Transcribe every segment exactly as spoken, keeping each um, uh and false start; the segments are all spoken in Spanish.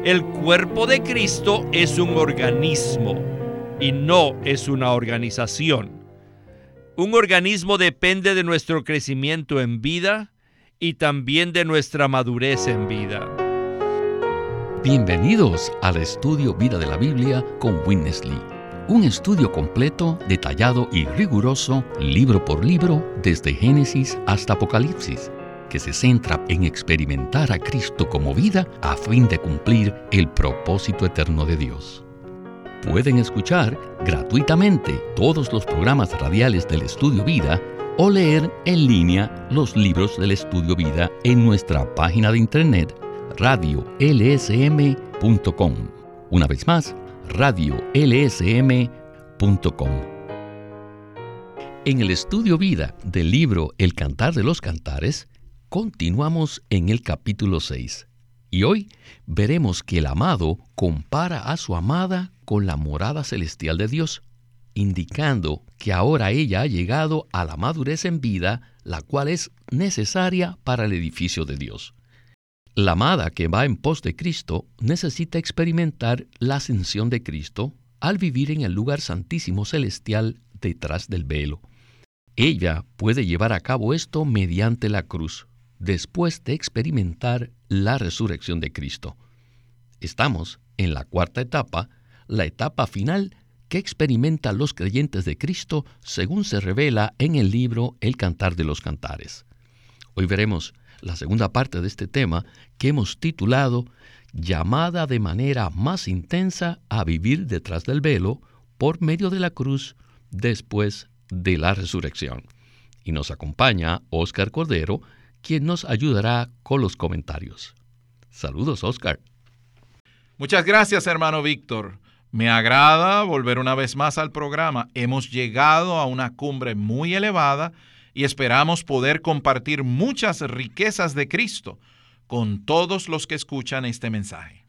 El cuerpo de Cristo es un organismo y no es una organización. Un organismo depende de nuestro crecimiento en vida y también de nuestra madurez en vida. Bienvenidos al estudio Vida de la Biblia con Witness Lee. Un estudio completo, detallado y riguroso, libro por libro, desde Génesis hasta Apocalipsis, que se centra en experimentar a Cristo como vida a fin de cumplir el propósito eterno de Dios. Pueden escuchar gratuitamente todos los programas radiales del Estudio Vida o leer en línea los libros del Estudio Vida en nuestra página de internet radio l s m punto com. Una vez más, radio l s m punto com. En el Estudio Vida del libro El Cantar de los Cantares, continuamos en el capítulo seis. Y hoy veremos que el amado compara a su amada con la morada celestial de Dios, indicando que ahora ella ha llegado a la madurez en vida, la cual es necesaria para el edificio de Dios. La amada que va en pos de Cristo necesita experimentar la ascensión de Cristo al vivir en el lugar santísimo celestial detrás del velo. Ella puede llevar a cabo esto mediante la cruz, después de experimentar la resurrección de Cristo. Estamos en la cuarta etapa, la etapa final que experimentan los creyentes de Cristo según se revela en el libro El Cantar de los Cantares. Hoy veremos la segunda parte de este tema que hemos titulado Llamada de manera más intensa a vivir detrás del velo por medio de la cruz después de la resurrección. Y nos acompaña Oscar Cordero, quien nos ayudará con los comentarios. Saludos, Oscar. Muchas gracias, hermano Víctor. Me agrada volver una vez más al programa. Hemos llegado a una cumbre muy elevada y esperamos poder compartir muchas riquezas de Cristo con todos los que escuchan este mensaje.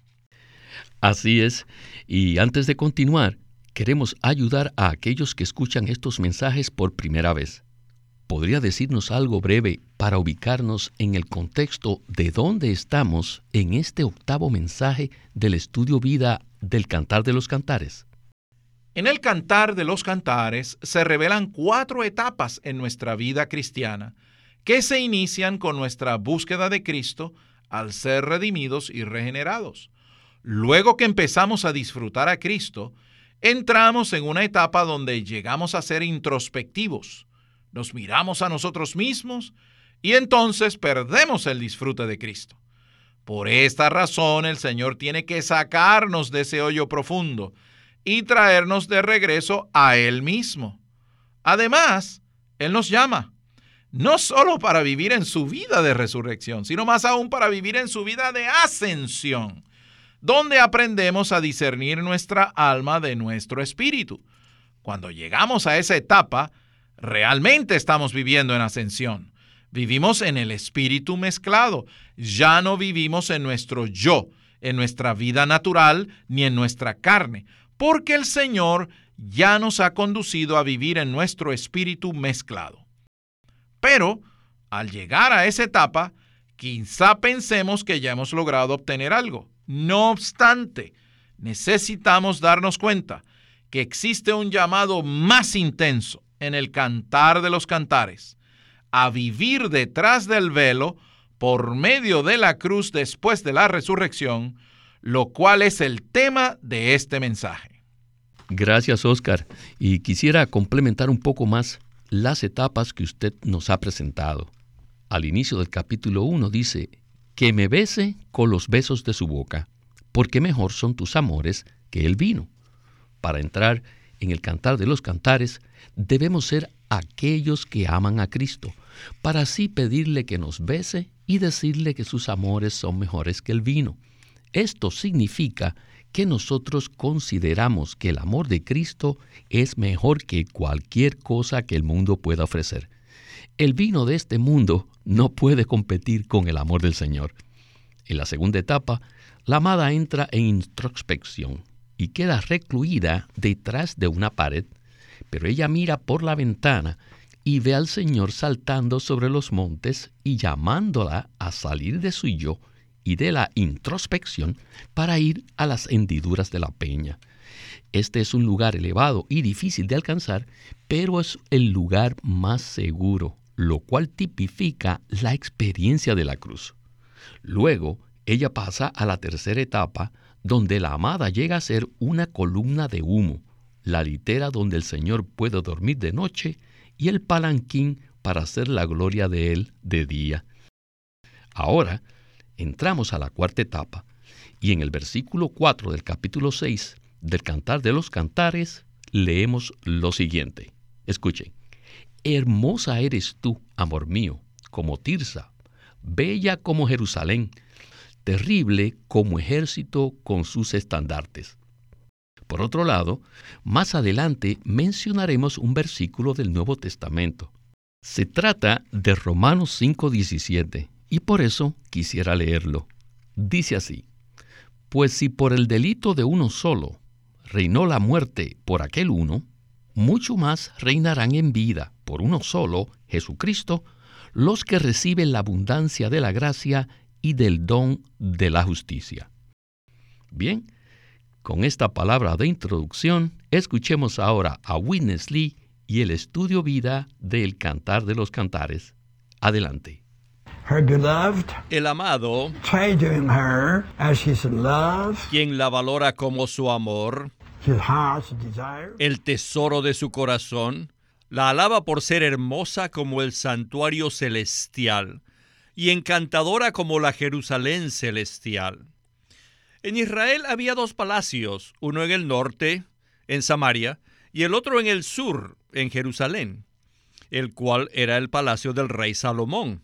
Así es. Y antes de continuar, queremos ayudar a aquellos que escuchan estos mensajes por primera vez. ¿Podría decirnos algo breve para ubicarnos en el contexto de dónde estamos en este octavo mensaje del Estudio Vida del Cantar de los Cantares? En el Cantar de los Cantares se revelan cuatro etapas en nuestra vida cristiana que se inician con nuestra búsqueda de Cristo al ser redimidos y regenerados. Luego que empezamos a disfrutar a Cristo, entramos en una etapa donde llegamos a ser introspectivos. Nos miramos a nosotros mismos y entonces perdemos el disfrute de Cristo. Por esta razón, el Señor tiene que sacarnos de ese hoyo profundo y traernos de regreso a Él mismo. Además, Él nos llama, no solo para vivir en su vida de resurrección, sino más aún para vivir en su vida de ascensión, donde aprendemos a discernir nuestra alma de nuestro espíritu. Cuando llegamos a esa etapa, realmente estamos viviendo en ascensión. Vivimos en el espíritu mezclado. Ya no vivimos en nuestro yo, en nuestra vida natural, ni en nuestra carne, porque el Señor ya nos ha conducido a vivir en nuestro espíritu mezclado. Pero, al llegar a esa etapa, quizá pensemos que ya hemos logrado obtener algo. No obstante, necesitamos darnos cuenta que existe un llamado más intenso en el Cantar de los Cantares, a vivir detrás del velo por medio de la cruz después de la resurrección, lo cual es el tema de este mensaje. Gracias, Oscar. Y quisiera complementar un poco más las etapas que usted nos ha presentado. Al inicio del capítulo uno dice, que me bese con los besos de su boca, porque mejor son tus amores que el vino. Para entrar en el Cantar de los Cantares, debemos ser aquellos que aman a Cristo, para así pedirle que nos bese y decirle que sus amores son mejores que el vino. Esto significa que nosotros consideramos que el amor de Cristo es mejor que cualquier cosa que el mundo pueda ofrecer. El vino de este mundo no puede competir con el amor del Señor. En la segunda etapa, la amada entra en introspección y queda recluida detrás de una pared, pero ella mira por la ventana y ve al Señor saltando sobre los montes y llamándola a salir de su yo y de la introspección para ir a las hendiduras de la peña. Este es un lugar elevado y difícil de alcanzar, pero es el lugar más seguro, lo cual tipifica la experiencia de la cruz. Luego, ella pasa a la tercera etapa, donde la amada llega a ser una columna de humo, la litera donde el Señor puede dormir de noche y el palanquín para hacer la gloria de Él de día. Ahora, entramos a la cuarta etapa, y en el versículo cuatro del capítulo seis del Cantar de los Cantares, leemos lo siguiente. Escuchen. Hermosa eres tú, amor mío, como Tirsa, bella como Jerusalén, terrible como ejército con sus estandartes. Por otro lado, más adelante mencionaremos un versículo del Nuevo Testamento. Se trata de Romanos cinco diecisiete, y por eso quisiera leerlo. Dice así: Pues si por el delito de uno solo reinó la muerte por aquel uno, mucho más reinarán en vida por uno solo, Jesucristo, los que reciben la abundancia de la gracia y del don de la justicia. Bien, con esta palabra de introducción, escuchemos ahora a Witness Lee y el estudio vida del Cantar de los Cantares. Adelante. Her beloved, El amado, treasuring her as his love, quien la valora como su amor, his heart's desire, el tesoro de su corazón, la alaba por ser hermosa como el santuario celestial y encantadora como la Jerusalén celestial. En Israel había dos palacios, uno en el norte, en Samaria, y el otro en el sur, en Jerusalén, el cual era el palacio del rey Salomón.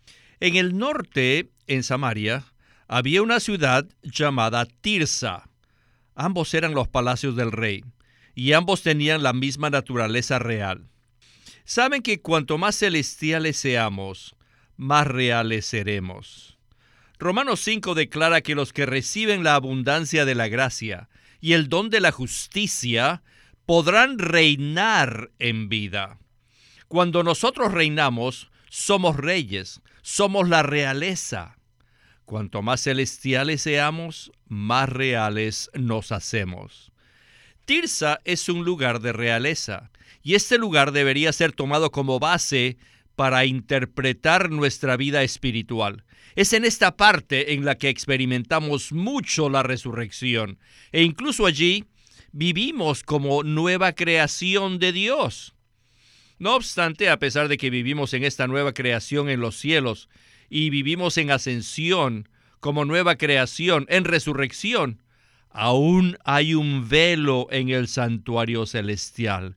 En el norte, en Samaria, había una ciudad llamada Tirsa. Ambos eran los palacios del rey, y ambos tenían la misma naturaleza real. Saben que cuanto más celestiales seamos, más reales seremos. Romanos cinco declara que los que reciben la abundancia de la gracia y el don de la justicia podrán reinar en vida. Cuando nosotros reinamos, somos reyes, somos la realeza. Cuanto más celestiales seamos, más reales nos hacemos. Tirsa es un lugar de realeza, y este lugar debería ser tomado como base para interpretar nuestra vida espiritual. Es en esta parte en la que experimentamos mucho la resurrección, e incluso allí vivimos como nueva creación de Dios. No obstante, a pesar de que vivimos en esta nueva creación en los cielos y vivimos en ascensión como nueva creación en resurrección, aún hay un velo en el santuario celestial.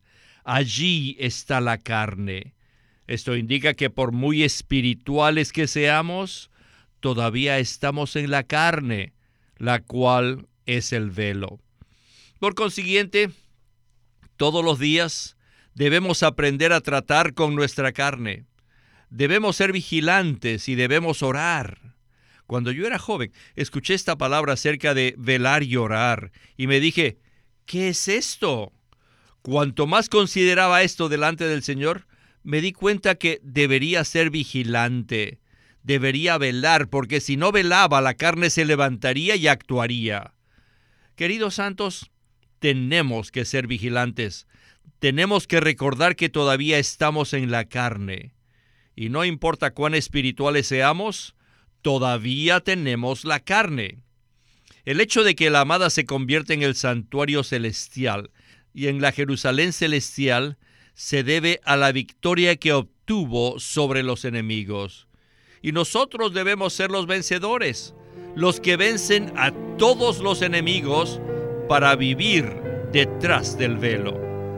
Allí está la carne. Esto indica que por muy espirituales que seamos, todavía estamos en la carne, la cual es el velo. Por consiguiente, todos los días debemos aprender a tratar con nuestra carne. Debemos ser vigilantes y debemos orar. Cuando yo era joven, escuché esta palabra acerca de velar y orar, y me dije, ¿qué es esto? Cuanto más consideraba esto delante del Señor, me di cuenta que debería ser vigilante, debería velar, porque si no velaba, la carne se levantaría y actuaría. Queridos santos, tenemos que ser vigilantes. Tenemos que recordar que todavía estamos en la carne. Y no importa cuán espirituales seamos, todavía tenemos la carne. El hecho de que la amada se convierta en el santuario celestial y en la Jerusalén celestial se debe a la victoria que obtuvo sobre los enemigos. Y nosotros debemos ser los vencedores, los que vencen a todos los enemigos para vivir detrás del velo.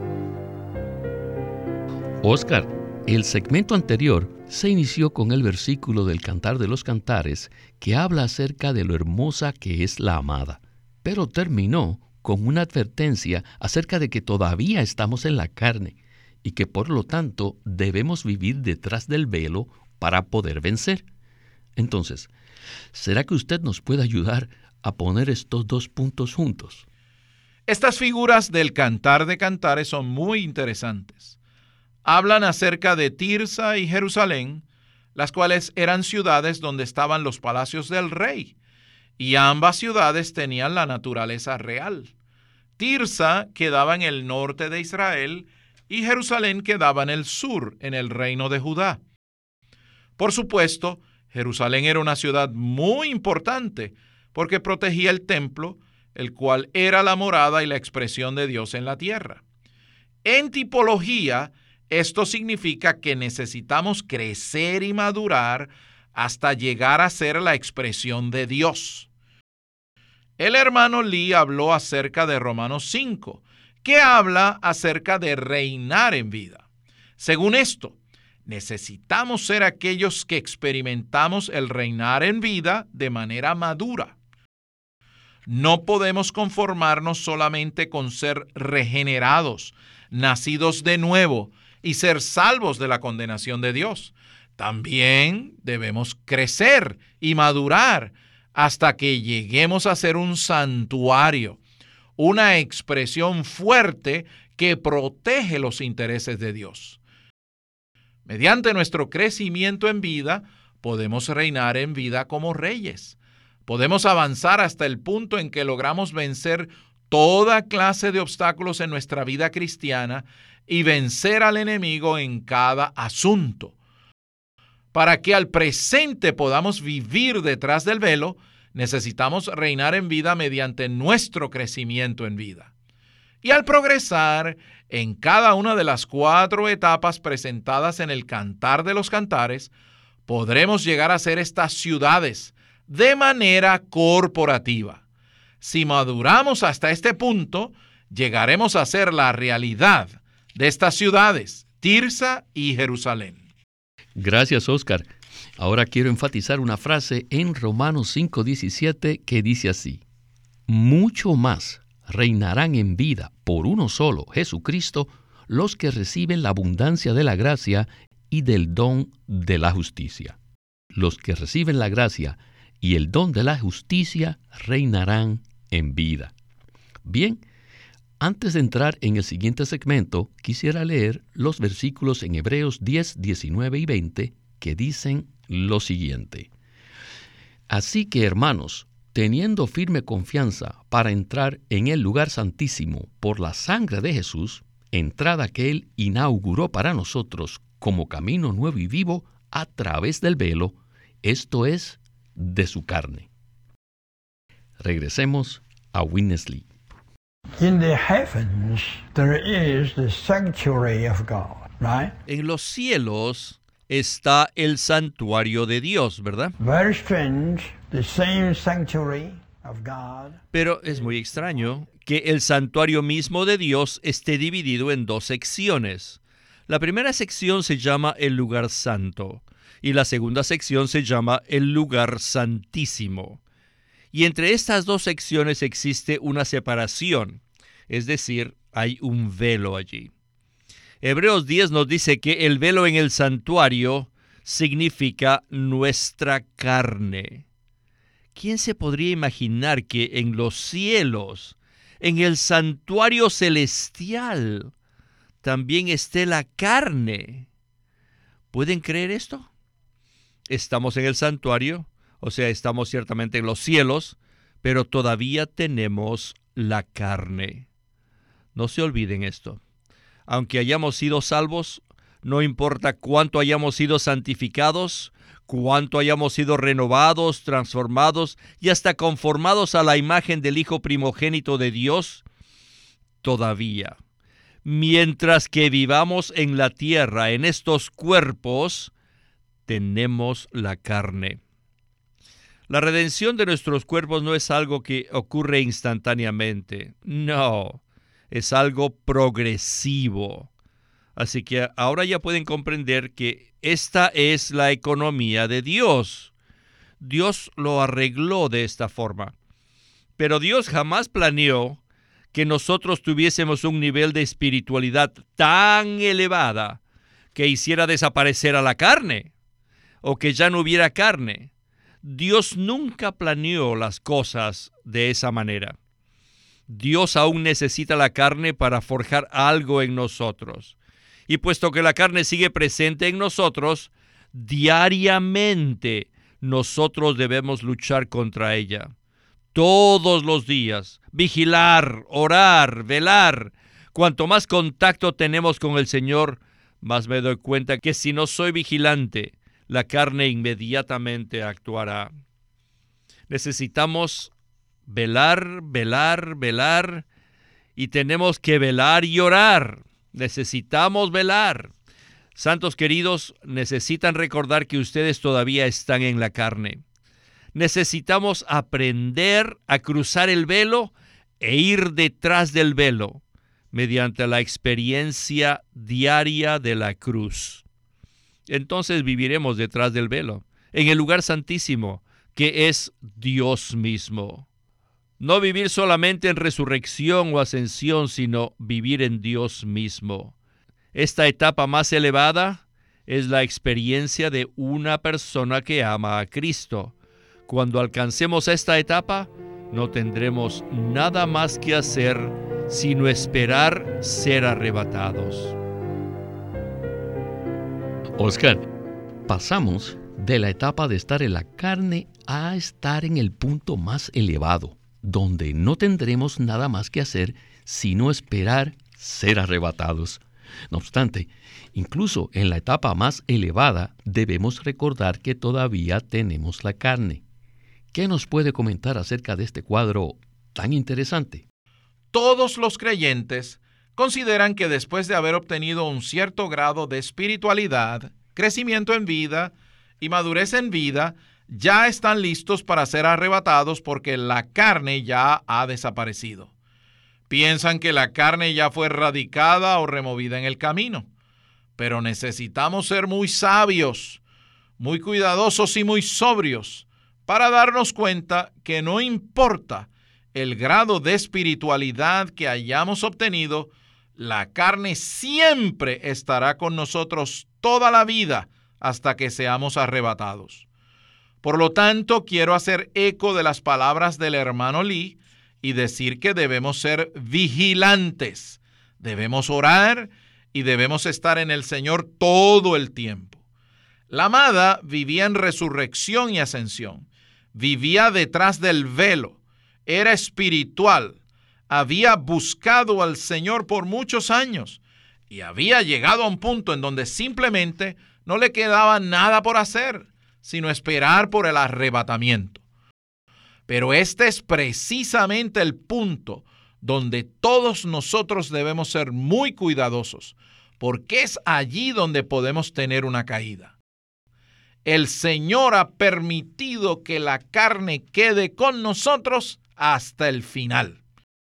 Oscar, el segmento anterior se inició con el versículo del Cantar de los Cantares que habla acerca de lo hermosa que es la amada, pero terminó con una advertencia acerca de que todavía estamos en la carne y que por lo tanto debemos vivir detrás del velo para poder vencer. Entonces, ¿será que usted nos puede ayudar a poner estos dos puntos juntos? Estas figuras del Cantar de Cantares son muy interesantes. Hablan acerca de Tirsa y Jerusalén, las cuales eran ciudades donde estaban los palacios del rey, y ambas ciudades tenían la naturaleza real. Tirsa quedaba en el norte de Israel y Jerusalén quedaba en el sur, en el reino de Judá. Por supuesto, Jerusalén era una ciudad muy importante porque protegía el templo, el cual era la morada y la expresión de Dios en la tierra. En tipología, esto significa que necesitamos crecer y madurar hasta llegar a ser la expresión de Dios. El hermano Lee habló acerca de Romanos cinco, que habla acerca de reinar en vida. Según esto, necesitamos ser aquellos que experimentamos el reinar en vida de manera madura. No podemos conformarnos solamente con ser regenerados, nacidos de nuevo y ser salvos de la condenación de Dios. También debemos crecer y madurar hasta que lleguemos a ser un santuario, una expresión fuerte que protege los intereses de Dios. Mediante nuestro crecimiento en vida, podemos reinar en vida como reyes. Podemos avanzar hasta el punto en que logramos vencer toda clase de obstáculos en nuestra vida cristiana y vencer al enemigo en cada asunto. Para que al presente podamos vivir detrás del velo, necesitamos reinar en vida mediante nuestro crecimiento en vida. Y al progresar en cada una de las cuatro etapas presentadas en el Cantar de los Cantares, podremos llegar a ser estas ciudades de manera corporativa. Si maduramos hasta este punto, llegaremos a ser la realidad de estas ciudades, Tirsa y Jerusalén. Gracias, Oscar. Ahora quiero enfatizar una frase en Romanos cinco diecisiete que dice así: mucho más reinarán en vida por uno solo, Jesucristo, los que reciben la abundancia de la gracia y del don de la justicia. Los que reciben la gracia y el don de la justicia reinarán en vida. Bien, antes de entrar en el siguiente segmento, quisiera leer los versículos en Hebreos diez, diecinueve y veinte que dicen lo siguiente: así que, hermanos, teniendo firme confianza para entrar en el lugar santísimo por la sangre de Jesús, entrada que Él inauguró para nosotros como camino nuevo y vivo a través del velo, esto es, de su carne. Regresemos a Witness Lee. In the heavens, there is the sanctuary of God, right? En los cielos está el santuario de Dios, ¿verdad? Very strange, the same sanctuary of God. Pero es muy extraño que el santuario mismo de Dios esté dividido en dos secciones. La primera sección se llama el lugar santo y la segunda sección se llama el lugar santísimo. Y entre estas dos secciones existe una separación, es decir, hay un velo allí. Hebreos diez nos dice que el velo en el santuario significa nuestra carne. ¿Quién se podría imaginar que en los cielos, en el santuario celestial, también esté la carne? ¿Pueden creer esto? Estamos en el santuario, o sea, estamos ciertamente en los cielos, pero todavía tenemos la carne. No se olviden esto. Aunque hayamos sido salvos, no importa cuánto hayamos sido santificados, cuánto hayamos sido renovados, transformados y hasta conformados a la imagen del Hijo primogénito de Dios, todavía, mientras que vivamos en la tierra, en estos cuerpos, tenemos la carne. La redención de nuestros cuerpos no es algo que ocurre instantáneamente. No, es algo progresivo. Así que ahora ya pueden comprender que esta es la economía de Dios. Dios lo arregló de esta forma. Pero Dios jamás planeó que nosotros tuviésemos un nivel de espiritualidad tan elevada que hiciera desaparecer a la carne o que ya no hubiera carne. Dios nunca planeó las cosas de esa manera. Dios aún necesita la carne para forjar algo en nosotros. Y puesto que la carne sigue presente en nosotros, Diariamente nosotros debemos luchar contra ella. Todos los días, vigilar, orar, velar. Cuanto más contacto tenemos con el Señor, más me doy cuenta que si no soy vigilante, la carne inmediatamente actuará. Necesitamos velar, velar, velar, y tenemos que velar y orar. Necesitamos velar. Santos queridos, necesitan recordar que ustedes todavía están en la carne. Necesitamos aprender a cruzar el velo e ir detrás del velo mediante la experiencia diaria de la cruz. Entonces viviremos detrás del velo, en el lugar santísimo, que es Dios mismo. No vivir solamente en resurrección o ascensión, sino vivir en Dios mismo. Esta etapa más elevada es la experiencia de una persona que ama a Cristo. Cuando alcancemos esta etapa, no tendremos nada más que hacer sino esperar ser arrebatados. Oscar, pasamos de la etapa de estar en la carne a estar en el punto más elevado, donde no tendremos nada más que hacer sino esperar ser arrebatados. No obstante, incluso en la etapa más elevada debemos recordar que todavía tenemos la carne. ¿Qué nos puede comentar acerca de este cuadro tan interesante? Todos los creyentes consideran que después de haber obtenido un cierto grado de espiritualidad, crecimiento en vida y madurez en vida, ya están listos para ser arrebatados porque la carne ya ha desaparecido. Piensan que la carne ya fue erradicada o removida en el camino, pero necesitamos ser muy sabios, muy cuidadosos y muy sobrios para darnos cuenta que no importa el grado de espiritualidad que hayamos obtenido, la carne siempre estará con nosotros toda la vida hasta que seamos arrebatados. Por lo tanto, quiero hacer eco de las palabras del hermano Lee y decir que debemos ser vigilantes, debemos orar y debemos estar en el Señor todo el tiempo. La amada vivía en resurrección y ascensión, vivía detrás del velo, era espiritual, había buscado al Señor por muchos años y había llegado a un punto en donde simplemente no le quedaba nada por hacer, sino esperar por el arrebatamiento. Pero este es precisamente el punto donde todos nosotros debemos ser muy cuidadosos, porque es allí donde podemos tener una caída. El Señor ha permitido que la carne quede con nosotros hasta el final.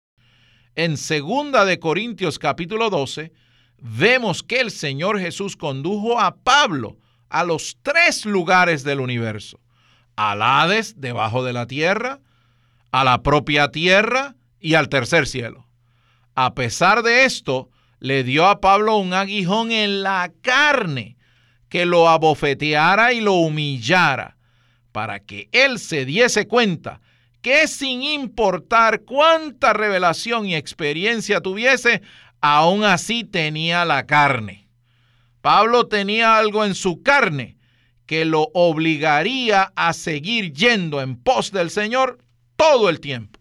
En segunda de Corintios capítulo doce, vemos que el Señor Jesús condujo a Pablo a los tres lugares del universo: al Hades, debajo de la tierra, a la propia tierra y al tercer cielo. A pesar de esto, le dio a Pablo un aguijón en la carne que lo abofeteara y lo humillara, para que él se diese cuenta que sin importar cuánta revelación y experiencia tuviese, aún así tenía la carne. Pablo tenía algo en su carne que lo obligaría a seguir yendo en pos del Señor todo el tiempo.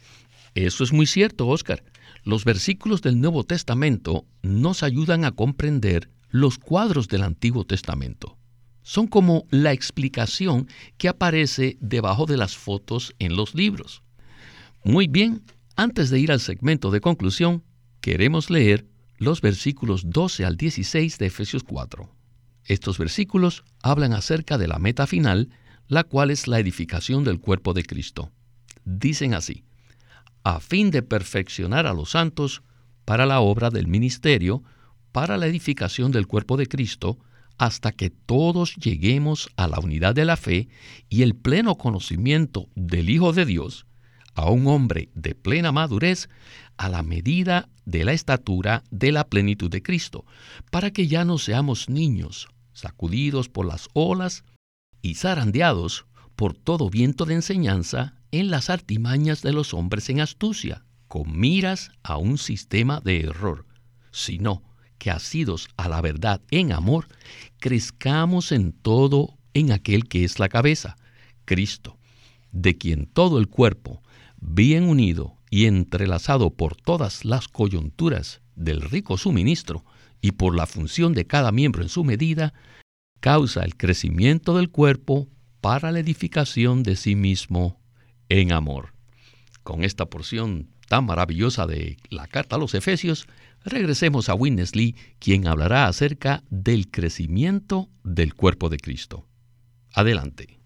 Eso es muy cierto, Oscar. Los versículos del Nuevo Testamento nos ayudan a comprender los cuadros del Antiguo Testamento. Son como la explicación que aparece debajo de las fotos en los libros. Muy bien, antes de ir al segmento de conclusión, queremos leer los versículos doce al dieciséis de Efesios cuatro. Estos versículos hablan acerca de la meta final, la cual es la edificación del cuerpo de Cristo. Dicen así: a fin de perfeccionar a los santos para la obra del ministerio, para la edificación del cuerpo de Cristo, hasta que todos lleguemos a la unidad de la fe y el pleno conocimiento del Hijo de Dios, a un hombre de plena madurez, a la medida de la estatura de la plenitud de Cristo, para que ya no seamos niños, sacudidos por las olas y zarandeados por todo viento de enseñanza en las artimañas de los hombres en astucia, con miras a un sistema de error, sino que asidos a la verdad en amor, crezcamos en todo en aquel que es la cabeza, Cristo, de quien todo el cuerpo, bien unido y entrelazado por todas las coyunturas del rico suministro y por la función de cada miembro en su medida, causa el crecimiento del cuerpo para la edificación de sí mismo en amor. Con esta porción tan maravillosa de la carta a los Efesios, regresemos a Witness Lee, quien hablará acerca del crecimiento del cuerpo de Cristo. Adelante.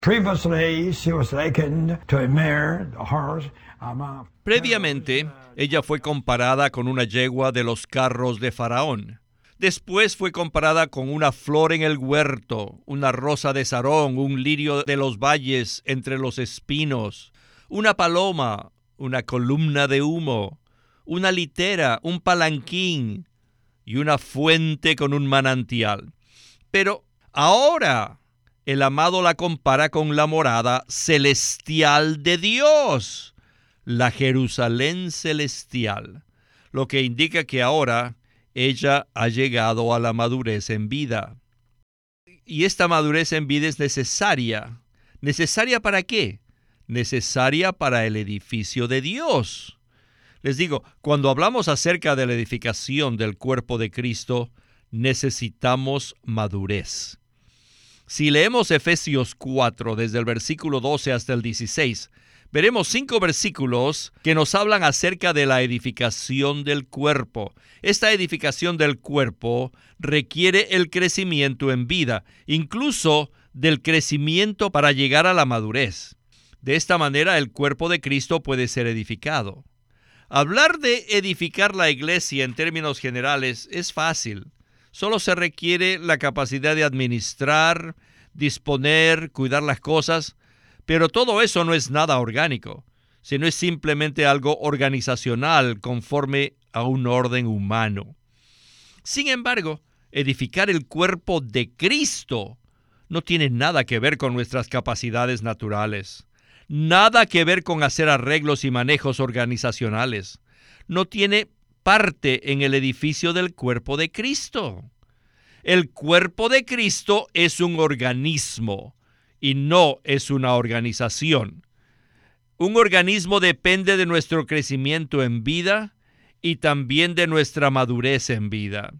Previamente, ella fue comparada con una yegua de los carros de Faraón. Después fue comparada con una flor en el huerto, una rosa de Sarón, un lirio de los valles entre los espinos, una paloma, una columna de humo, una litera, un palanquín y una fuente con un manantial. Pero ahora el amado la compara con la morada celestial de Dios, la Jerusalén celestial, lo que indica que ahora ella ha llegado a la madurez en vida. Y esta madurez en vida es necesaria. ¿Necesaria para qué? Necesaria para el edificio de Dios. Les digo, cuando hablamos acerca de la edificación del cuerpo de Cristo, necesitamos madurez. Si leemos Efesios cuatro, desde el versículo doce hasta el dieciséis, veremos cinco versículos que nos hablan acerca de la edificación del cuerpo. Esta edificación del cuerpo requiere el crecimiento en vida, incluso del crecimiento para llegar a la madurez. De esta manera, el cuerpo de Cristo puede ser edificado. Hablar de edificar la iglesia en términos generales es fácil. Solo se requiere la capacidad de administrar, disponer, cuidar las cosas, pero todo eso no es nada orgánico, sino es simplemente algo organizacional conforme a un orden humano. Sin embargo, edificar el cuerpo de Cristo no tiene nada que ver con nuestras capacidades naturales, nada que ver con hacer arreglos y manejos organizacionales. No tiene parte en el edificio del cuerpo de Cristo. El cuerpo de Cristo es un organismo y no es una organización. Un organismo depende de nuestro crecimiento en vida y también de nuestra madurez en vida.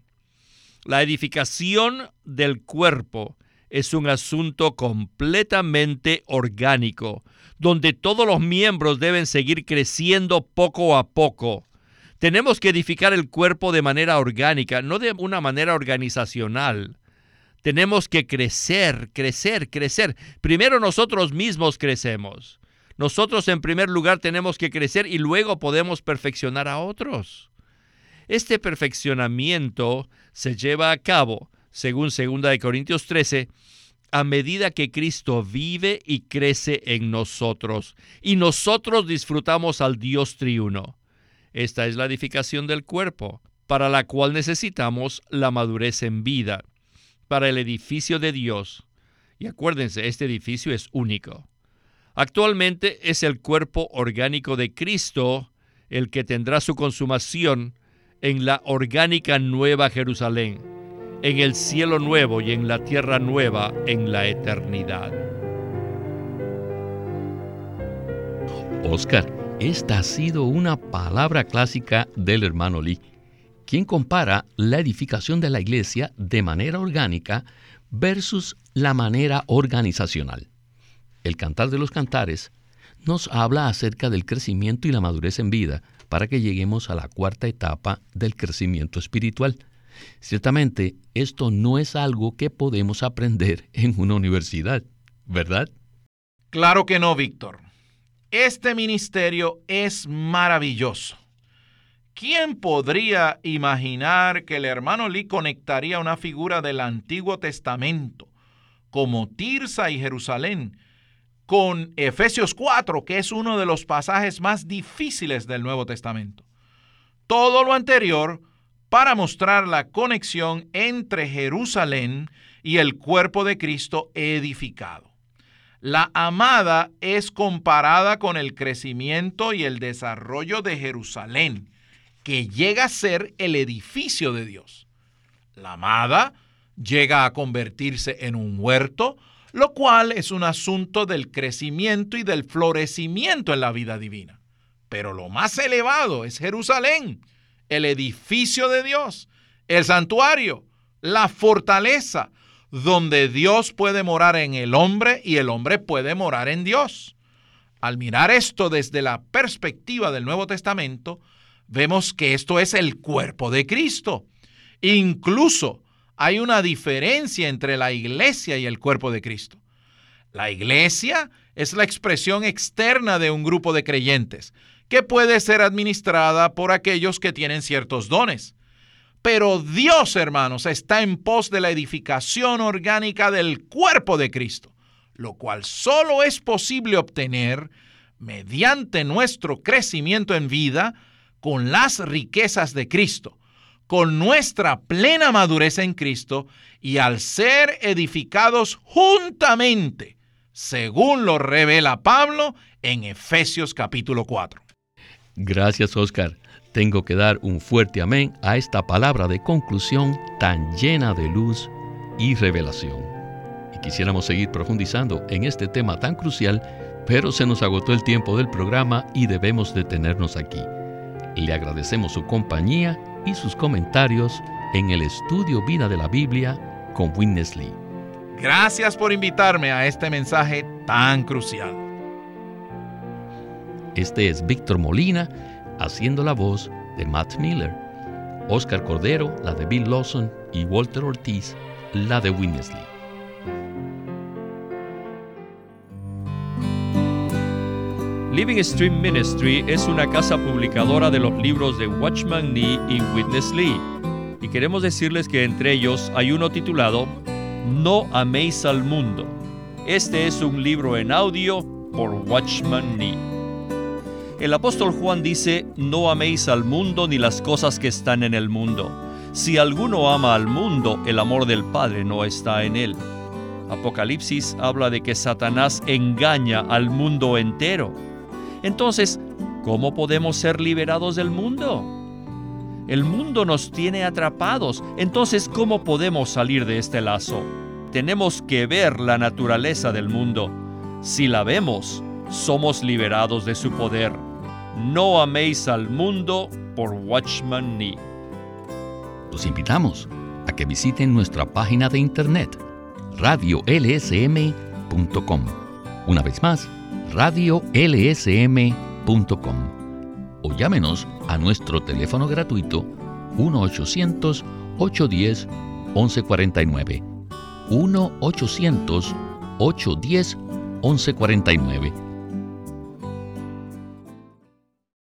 La edificación del cuerpo es un asunto completamente orgánico, donde todos los miembros deben seguir creciendo poco a poco. Tenemos que edificar el cuerpo de manera orgánica, no de una manera organizacional. Tenemos que crecer, crecer, crecer. Primero nosotros mismos crecemos. Nosotros en primer lugar tenemos que crecer y luego podemos perfeccionar a otros. Este perfeccionamiento se lleva a cabo, según segunda de Corintios trece, a medida que Cristo vive y crece en nosotros, y nosotros disfrutamos al Dios triuno. Esta es la edificación del cuerpo, para la cual necesitamos la madurez en vida, para el edificio de Dios. Y acuérdense, este edificio es único. Actualmente es el cuerpo orgánico de Cristo el que tendrá su consumación en la orgánica Nueva Jerusalén, en el cielo nuevo y en la tierra nueva en la eternidad. Oscar, esta ha sido una palabra clásica del hermano Lee, quien compara la edificación de la iglesia de manera orgánica versus la manera organizacional. El Cantar de los Cantares nos habla acerca del crecimiento y la madurez en vida para que lleguemos a la cuarta etapa del crecimiento espiritual. Ciertamente, esto no es algo que podemos aprender en una universidad, ¿verdad? Claro que no, Víctor. Este ministerio es maravilloso. ¿Quién podría imaginar que el hermano Lee conectaría una figura del Antiguo Testamento, como Tirsa y Jerusalén, con Efesios cuatro, que es uno de los pasajes más difíciles del Nuevo Testamento? Todo lo anterior para mostrar la conexión entre Jerusalén y el cuerpo de Cristo edificado. La amada es comparada con el crecimiento y el desarrollo de Jerusalén, que llega a ser el edificio de Dios. La amada llega a convertirse en un huerto, lo cual es un asunto del crecimiento y del florecimiento en la vida divina. Pero lo más elevado es Jerusalén, el edificio de Dios, el santuario, la fortaleza, donde Dios puede morar en el hombre y el hombre puede morar en Dios. Al mirar esto desde la perspectiva del Nuevo Testamento, vemos que esto es el cuerpo de Cristo. Incluso hay una diferencia entre la iglesia y el cuerpo de Cristo. La iglesia es la expresión externa de un grupo de creyentes que puede ser administrada por aquellos que tienen ciertos dones. Pero Dios, hermanos, está en pos de la edificación orgánica del cuerpo de Cristo, lo cual solo es posible obtener mediante nuestro crecimiento en vida con las riquezas de Cristo, con nuestra plena madurez en Cristo y al ser edificados juntamente, según lo revela Pablo en Efesios capítulo cuatro. Gracias, Oscar. Tengo que dar un fuerte amén a esta palabra de conclusión tan llena de luz y revelación. Y quisiéramos seguir profundizando en este tema tan crucial, pero se nos agotó el tiempo del programa y debemos detenernos aquí. Le agradecemos su compañía y sus comentarios en el estudio Vida de la Biblia con Witness Lee. Gracias por invitarme a este mensaje tan crucial. Este es Víctor Molina, haciendo la voz de Matt Miller, Oscar Cordero, la de Bill Lawson, y Walter Ortiz, la de Witness Lee. Living Stream Ministry es una casa publicadora de los libros de Watchman Nee y Witness Lee, y queremos decirles que entre ellos hay uno titulado No améis al mundo. Este es un libro en audio por Watchman Nee. El apóstol Juan dice, no améis al mundo ni las cosas que están en el mundo. Si alguno ama al mundo, el amor del Padre no está en él. Apocalipsis habla de que Satanás engaña al mundo entero. Entonces, ¿cómo podemos ser liberados del mundo? El mundo nos tiene atrapados. Entonces, ¿cómo podemos salir de este lazo? Tenemos que ver la naturaleza del mundo. Si la vemos, somos liberados de su poder. No améis al mundo por Watchman Nee. Los invitamos a que visiten nuestra página de internet, radio l s m punto com. Una vez más, radio l s m punto com. O llámenos a nuestro teléfono gratuito uno ochocientos, ocho uno cero, once cuarenta y nueve. uno ochocientos, ocho uno cero, once cuarenta y nueve.